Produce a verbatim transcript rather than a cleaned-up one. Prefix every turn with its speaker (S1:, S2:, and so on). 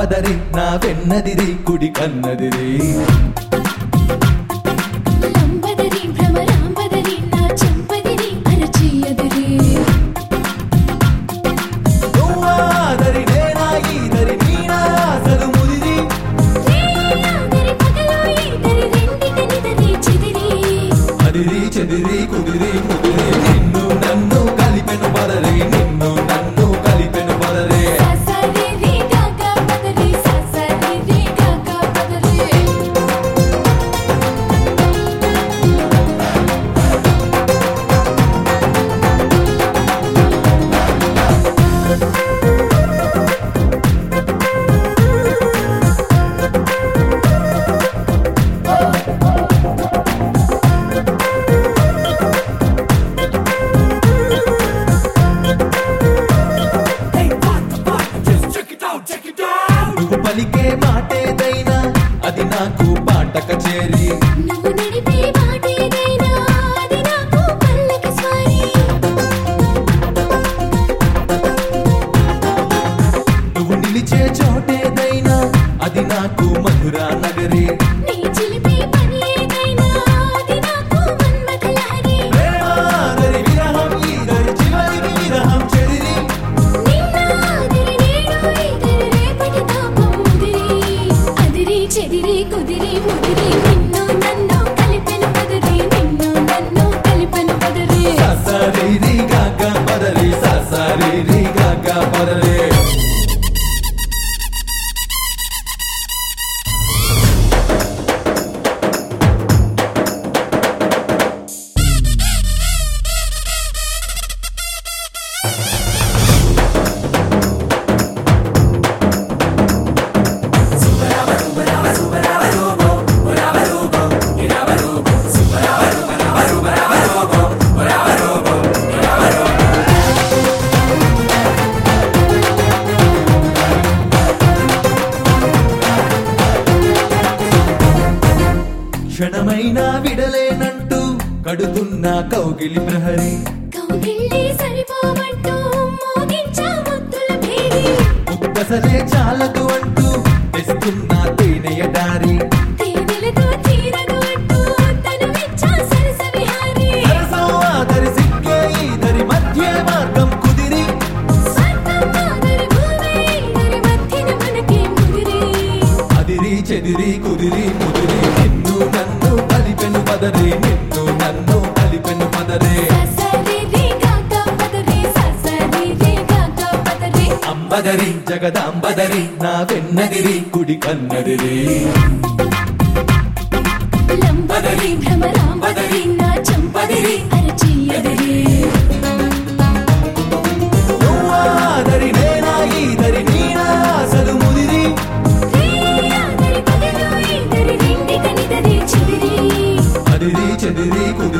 S1: లంబదరి నా వెన్నదిరి కుడి కన్నదిరి
S2: లంబదరి భ్రమరాంబదరి నా చెంపదిరి అరచేయదిరి
S1: నువ్వాదరి నేనా ఈదరి నీనా అసలు ముదిరి
S2: రేయాదరి పగలో ఈదరి రెండిటనిదరి చెదిరి
S1: అదిరి చెదిరి కుదిరి ముదిరి నిన్ను నన్ను కలిపెను బదరి నిన్ను నన్ను కలిపెను బదరి
S2: ససరి రి గగ పదరి ససరి రి గగ పదరి
S1: నువ్వు పలికే మాటేదైనా అది నాకు పాట కచేరి
S2: నువ్వు నడిపే మాటేదైనా అది నాకు పల్లకి స్వారీ
S1: నువ్వు నిలిచే చోటేదైనా అది నాకు మధురా నగరి
S2: నీ చిలిపే పని ఏదైనా అది నాకు మన్మథ లహరి
S1: ప్రేమాదరి విరహం ఈదరి చివరికి విరహం చెదిరి
S2: నిన్నాదిరి నేడు ఈదరి రేపటి తాపం ముదిరి అదిరి చెదిరి కుదిరి ముదిరి నిన్ను నన్ను కలిపెను పదరి నిన్ను నన్ను కలిపెను పదరి
S1: ససరి రి గగ పదరి ససరి రి గగ పదరి క్షణమైనా విడలేనంటూ కడుతున్న కౌగిలి ప్రహరి
S2: కౌగిళ్ళి సరిపోవంటూ మోగించా ముద్దుల భేరి
S1: ముక్కసలే చాలదు అంటూ తెస్తున్న తేనెయ దారి
S2: తేనెలతో తీరదు అంటూ తనువిచ్చా సరస విహారి
S1: సరసం ఆదరి సిక్కే ఈదరి మధ్య మార్గం కుదిరి
S2: స్వర్గం ఆదరి భూమి ఈదరి మధ్యన మనకే ముదిరి
S1: అదిరి చెదిరి కుదిరి ముదిరి నిన్ను నన్ను కలిపెను పదరి నిన్ను నన్ను కలిపెను పదరే
S2: ససరి రి గగ పదరి ససరి రి గగ పదరి
S1: అంబదరి జగదాంబదరి నా వెన్నదిరి కుడి కన్నదిరి
S2: లంబదరి భ్రమరాంబదరి నా చెంపదిరి అరచేయదిరి
S1: నువ్వాదరి నేనా ఈదరి నీనా అసలు ముదిరి
S2: రేయాదరి పగలో ఈదరి రెండిటనిదరి చెదిరి
S1: అదిరి చెదిరి కుదిరి